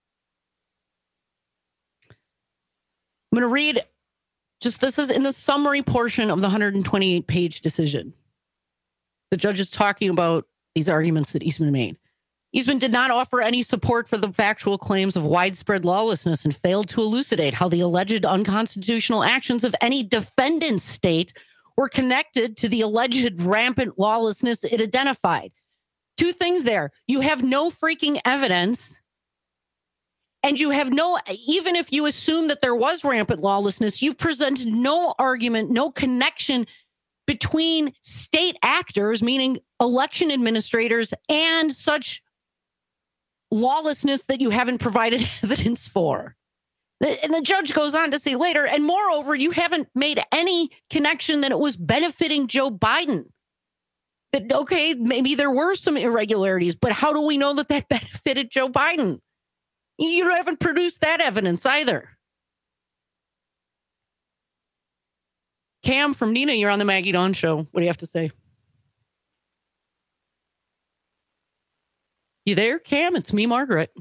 I'm going to read Just this is in the summary portion of the one hundred twenty-eight page decision. The judge is talking about these arguments that Eastman made. Eastman did not offer any support for the factual claims of widespread lawlessness and failed to elucidate how the alleged unconstitutional actions of any defendant state were connected to the alleged rampant lawlessness it identified. Two things there. You have no freaking evidence, and you have no, even if you assume that there was rampant lawlessness, you've presented no argument, no connection between state actors, meaning election administrators, and such lawlessness that you haven't provided evidence for. And the judge goes on to say later, and moreover, you haven't made any connection that it was benefiting Joe Biden. That, okay, maybe there were some irregularities, but how do we know that that benefited Joe Biden? You haven't produced that evidence either. Cam from Nina, you're on the Maggie Dawn Show. What do you have to say? You there, Cam? It's me, Margaret.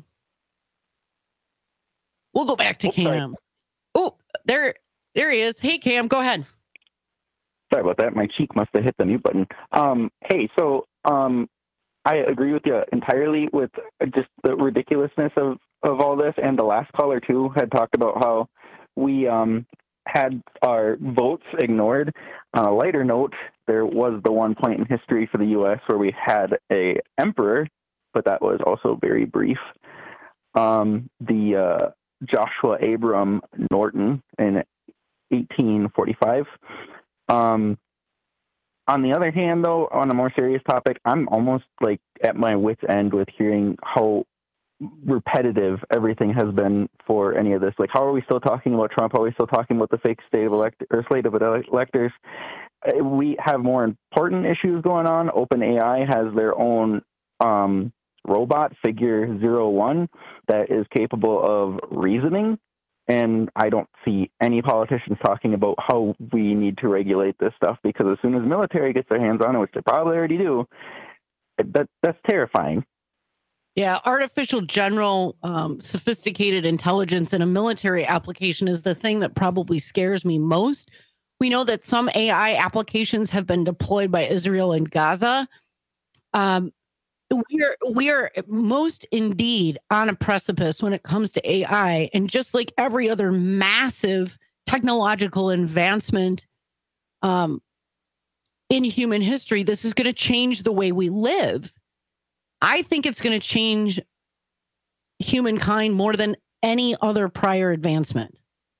We'll go back to oh, Cam. Oh, there, there he is. Hey, Cam, go ahead. Sorry about that. My cheek must have hit the mute button. Um, hey, so um, I agree with you entirely with just the ridiculousness of, of all this. And the last caller, too, had talked about how we um, had our votes ignored. On a lighter note, there was the one point in history for the U S where we had a emperor, but that was also very brief. Um, the uh, Joshua Abram Norton in eighteen forty-five. Um, on the other hand, though, on a more serious topic, I'm almost like at my wit's end with hearing how repetitive everything has been for any of this. Like, how are we still talking about Trump? How are we still talking about the fake state of elect or slate of electors? We have more important issues going on. OpenAI has their own um, robot, Figure Zero One, that is capable of reasoning. And I don't see any politicians talking about how we need to regulate this stuff, because as soon as the military gets their hands on it, which they probably already do, that that's terrifying. Yeah, artificial general um, sophisticated intelligence in a military application is the thing that probably scares me most. We know that some A I applications have been deployed by Israel and Gaza. Um, We're we're most indeed on a precipice when it comes to A I, and just like every other massive technological advancement um, in human history, this is going to change the way we live. I think it's going to change humankind more than any other prior advancement.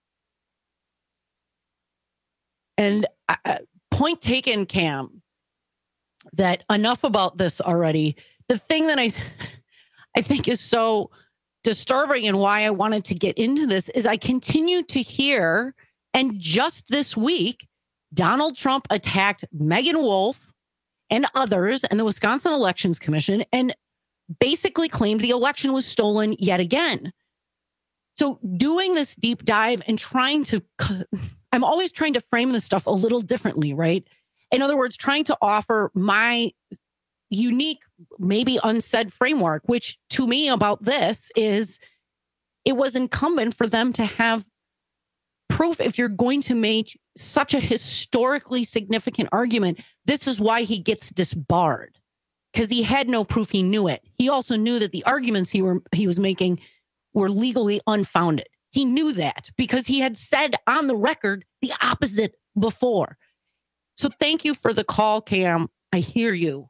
And uh, point taken, Cam, that enough about this already. The thing that I, I think is so disturbing and why I wanted to get into this is I continue to hear, and just this week, Donald Trump attacked Megan Wolf and others and the Wisconsin Elections Commission and basically claimed the election was stolen yet again. So doing this deep dive and trying to, I'm always trying to frame this stuff a little differently, right? In other words, trying to offer my unique, maybe unsaid framework, which to me about this is it was incumbent for them to have proof. If you're going to make such a historically significant argument, this is why he gets disbarred, because he had no proof. He knew it. He also knew that the arguments he were he was making were legally unfounded. He knew that because he had said on the record the opposite before. So thank you for the call, Cam. I hear you.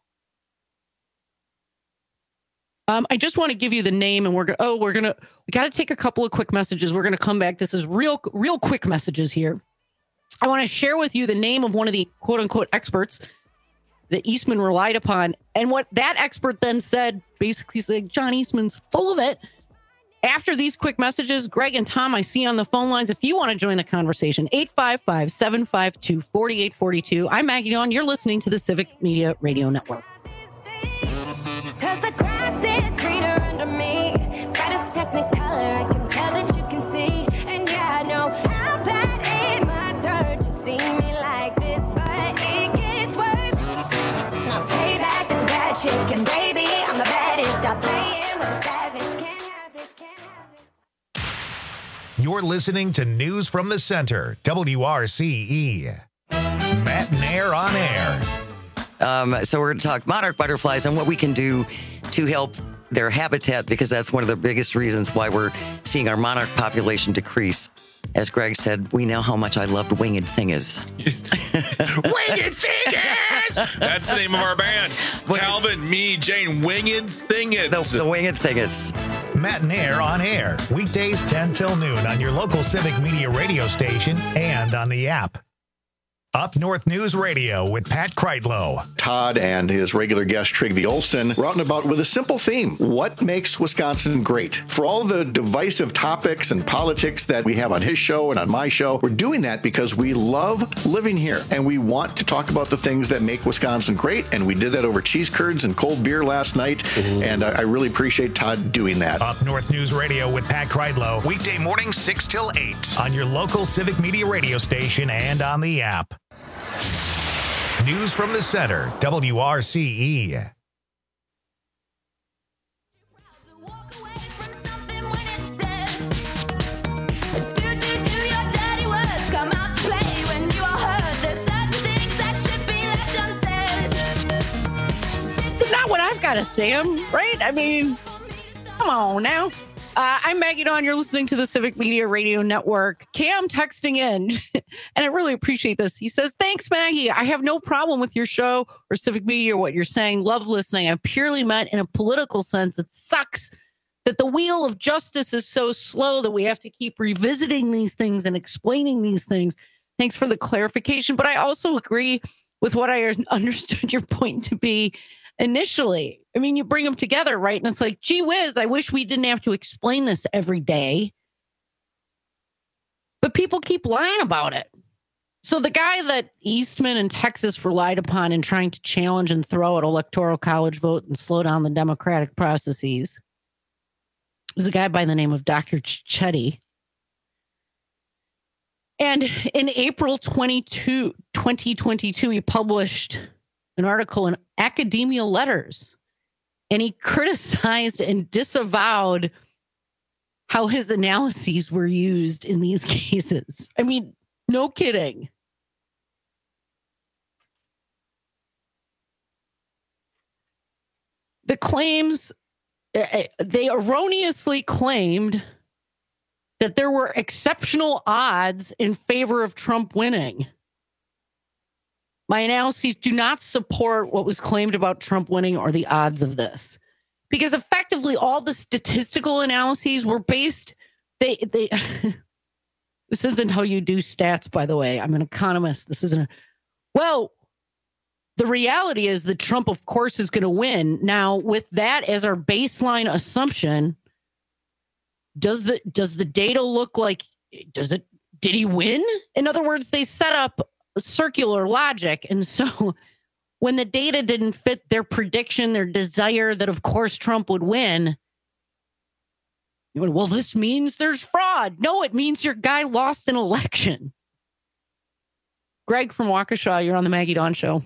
Um, I just want to give you the name, and we're going. Oh, we're gonna. We got to take a couple of quick messages. We're going to come back. This is real, real quick messages here. I want to share with you the name of one of the quote unquote experts that Eastman relied upon, and what that expert then said. Basically, saying John Eastman's full of it. After these quick messages, Greg and Tom, I see on the phone lines. If you want to join the conversation, eight five five, seven five two, four eight four two. I'm Maggie Dawn. You're listening to the Civic Media Radio Network. Cause the grass is greener under me. Brightest technicolor, I can tell that you can see. And yeah, I know how bad it must hurt to see me like this, but it gets worse. Now payback is bad chicken, baby. I'm the baddest. Stop playing with a savage. Can't have this, can't have this. You're listening to News from the Center, W R C E. Matt and Air on Air. Um, so we're going to talk monarch butterflies and what we can do to help their habitat, because that's one of the biggest reasons why we're seeing our monarch population decrease. As Greg said, we know how much I loved Winged Thingers. Winged Thingers! That's the name of our band. Calvin, me, Jane, Winged Thingers. The, the Winged Thingers. Matinaire on air, weekdays ten till noon on your local Civic Media radio station and on the app. Up North News Radio with Pat Kreitlow. Todd and his regular guest Trygve Olsen were out and about with a simple theme. What makes Wisconsin great? For all the divisive topics and politics that we have on his show and on my show, we're doing that because we love living here and we want to talk about the things that make Wisconsin great. And we did that over cheese curds and cold beer last night. Mm-hmm. And I really appreciate Todd doing that. Up North News Radio with Pat Kreitlow. Weekday mornings six till eight on your local Civic Media radio station and on the app. News from the Center, W R C E. It's not what I've got to say, right? I mean, come on now. Uh, I'm Maggie Dawn. You're listening to the Civic Media Radio Network. Cam texting in, and I really appreciate this. He says, thanks, Maggie. I have no problem with your show or Civic Media or what you're saying. Love listening. I've purely meant in a political sense. It sucks that the wheel of justice is so slow that we have to keep revisiting these things and explaining these things. Thanks for the clarification. But I also agree with what I understood your point to be initially. I mean, you bring them together, right? And it's like, gee whiz, I wish we didn't have to explain this every day. But people keep lying about it. So the guy that Eastman and Texas relied upon in trying to challenge and throw out electoral college vote and slow down the democratic processes was a guy by the name of Doctor Chetty. And in April twenty-second, twenty twenty-two, he published an article in Academia Letters. And he criticized and disavowed how his analyses were used in these cases. I mean, no kidding. The claims, they erroneously claimed that there were exceptional odds in favor of Trump winning. My analyses do not support what was claimed about Trump winning or the odds of this. Because effectively all the statistical analyses were based, they, they, this isn't how you do stats, by the way. I'm an economist. This isn't a, well, the reality is that Trump, of course, is going to win. Now, with that as our baseline assumption, does the, does the data look like, does it, did he win? In other words, they set up circular logic. And so when the data didn't fit their prediction, their desire that, of course, Trump would win, you went, well, this means there's fraud. No, it means your guy lost an election. Greg from Waukesha, you're on the Maggie Dawn Show.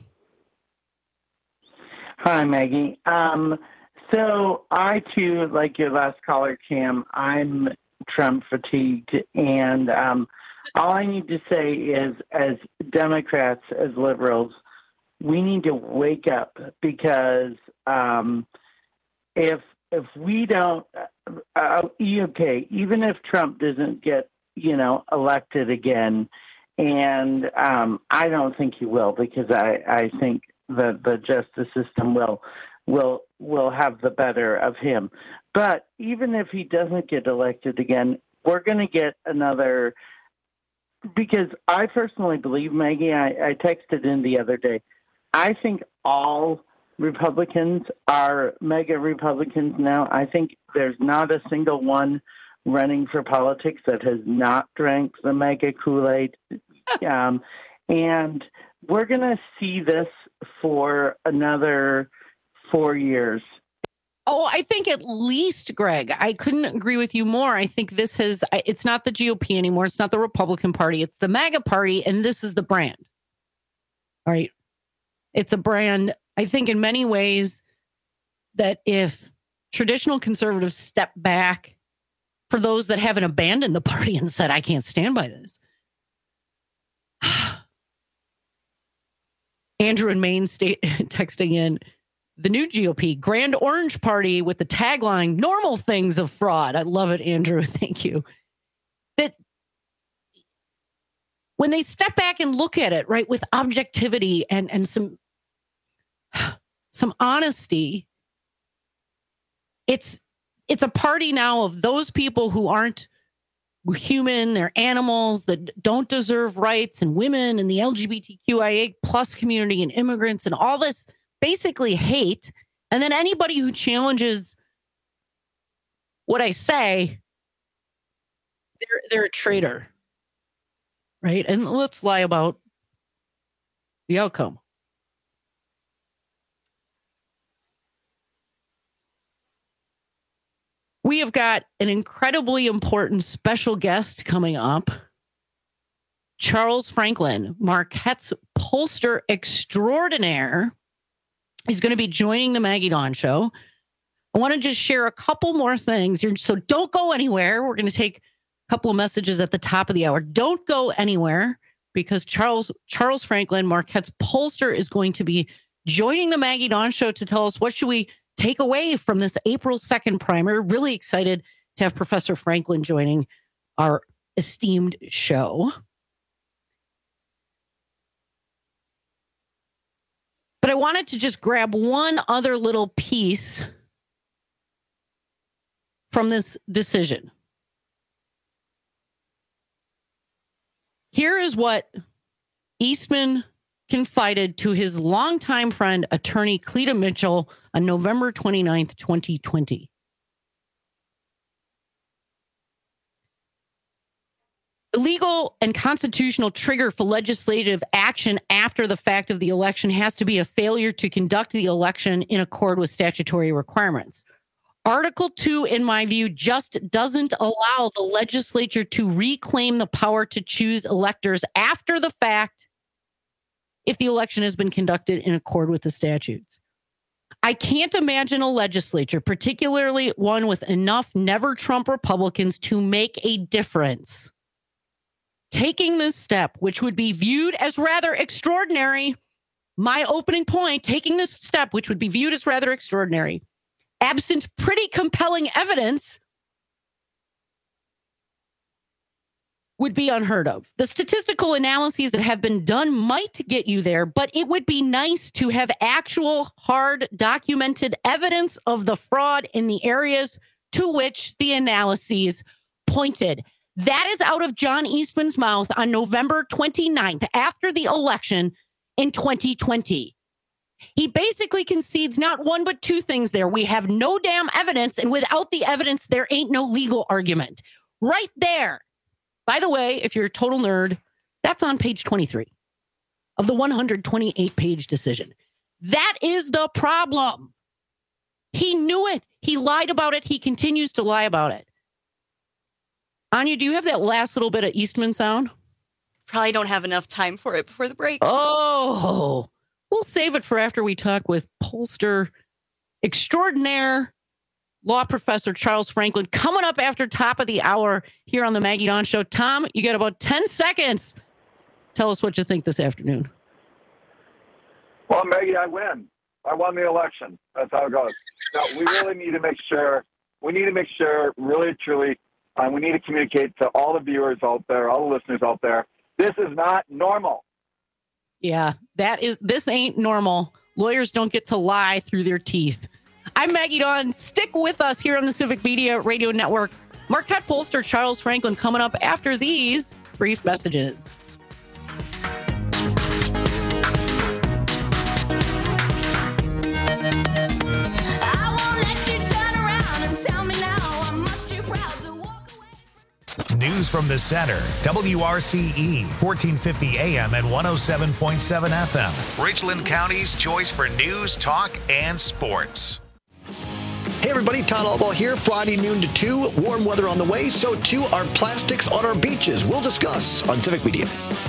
Hi, Maggie. Um, so I, too, like your last caller, Cam, I'm Trump fatigued. And um, all I need to say is, as Democrats, as liberals, we need to wake up, because um, if if we don't, uh, okay, even if Trump doesn't get, you know, elected again, and um, I don't think he will, because I, I think that the justice system will will will have the better of him. But even if he doesn't get elected again, we're going to get another. Because I personally believe, Maggie, I, I texted in the other day, I think all Republicans are mega Republicans now. I think there's not a single one running for politics that has not drank the mega Kool-Aid. Um, and we're going to see this for another four years. Oh, I think at least, Greg, I couldn't agree with you more. I think this has, it's not the G O P anymore. It's not the Republican Party. It's the MAGA Party. And this is the brand. All right. It's a brand, I think, in many ways that if traditional conservatives step back, for those that haven't abandoned the party and said, I can't stand by this. Andrew in Maine state texting in, the new G O P Grand Orange Party with the tagline, normal things of fraud. I love it, Andrew. Thank you. That when they step back and look at it, right, with objectivity and, and some, some honesty, it's, it's a party now of those people who aren't human, they're animals that don't deserve rights, and women and the L G B T Q I A plus community and immigrants and all this basically hate. And then anybody who challenges what I say, they're they're a traitor. Right? And let's lie about the outcome. We have got an incredibly important special guest coming up. Charles Franklin, Marquette's pollster extraordinaire, is going to be joining the Maggie Dawn Show. I want to just share a couple more things. You're, so don't go anywhere. We're going to take a couple of messages at the top of the hour. Don't go anywhere because Charles Charles Franklin, Marquette's pollster, is going to be joining the Maggie Dawn Show to tell us what should we take away from this April second primer. Really excited to have Professor Franklin joining our esteemed show. But I wanted to just grab one other little piece from this decision. Here is what Eastman confided to his longtime friend, attorney Cleta Mitchell, on November twenty-ninth, twenty twenty. The legal and constitutional trigger for legislative action after the fact of the election has to be a failure to conduct the election in accord with statutory requirements. Article two, in my view, just doesn't allow the legislature to reclaim the power to choose electors after the fact if the election has been conducted in accord with the statutes. I can't imagine a legislature, particularly one with enough never-Trump Republicans, to make a difference. Taking this step, which would be viewed as rather extraordinary, my opening point, taking this step, which would be viewed as rather extraordinary, absent pretty compelling evidence, would be unheard of. The statistical analyses that have been done might get you there, but it would be nice to have actual hard documented evidence of the fraud in the areas to which the analyses pointed. That is out of John Eastman's mouth on November twenty-ninth, after the election in twenty twenty. He basically concedes not one but two things there. We have no damn evidence, and without the evidence, there ain't no legal argument. Right there. By the way, if you're a total nerd, that's on page twenty-three of the one hundred twenty-eight page decision. That is the problem. He knew it. He lied about it. He continues to lie about it. Anya, do you have that last little bit of Eastman sound? Probably don't have enough time for it before the break. Oh, we'll save it for after we talk with pollster extraordinaire, law professor Charles Franklin, coming up after top of the hour here on the Maggie Dawn Show. Tom, you got about ten seconds. Tell us what you think this afternoon. Well, Maggie, I win. I won the election. That's how it goes. Now, we really need to make sure, we need to make sure, really, truly, uh, we need to communicate to all the viewers out there, all the listeners out there, this is not normal. Yeah, that is, this ain't normal. Lawyers don't get to lie through their teeth. I'm Maggie Dawn. Stick with us here on the Civic Media Radio Network. Marquette pollster Charles Franklin coming up after these brief messages. News from the center. W R C E, fourteen fifty A M and one oh seven point seven F M. Richland County's choice for news, talk, and sports. Hey everybody, Todd Albaugh here. Friday noon to two. Warm weather on the way, so too are plastics on our beaches. We'll discuss on Civic Media.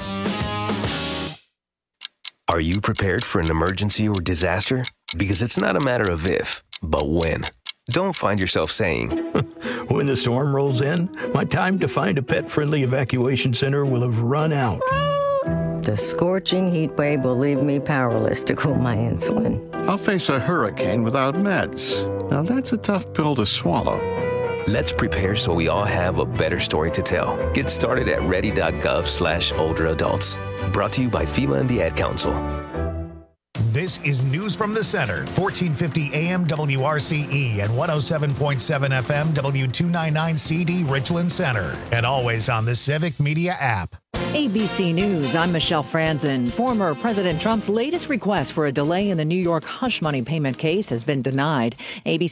Are you prepared for an emergency or disaster? Because it's not a matter of if, but when. Don't find yourself saying, when the storm rolls in, my time to find a pet-friendly evacuation center will have run out. The scorching heat wave will leave me powerless to cool my insulin. I'll face a hurricane without meds. Now that's a tough pill to swallow. Let's prepare so we all have a better story to tell. Get started at ready.gov slash older adults. Brought to you by FEMA and the Ad Council. This is News from the Center, fourteen fifty A M W R C E and one oh seven point seven F M W two ninety-nine C D Richland Center. And always on the Civic Media app. A B C News, I'm Michelle Franzen. Former President Trump's latest request for a delay in the New York hush money payment case has been denied. A B C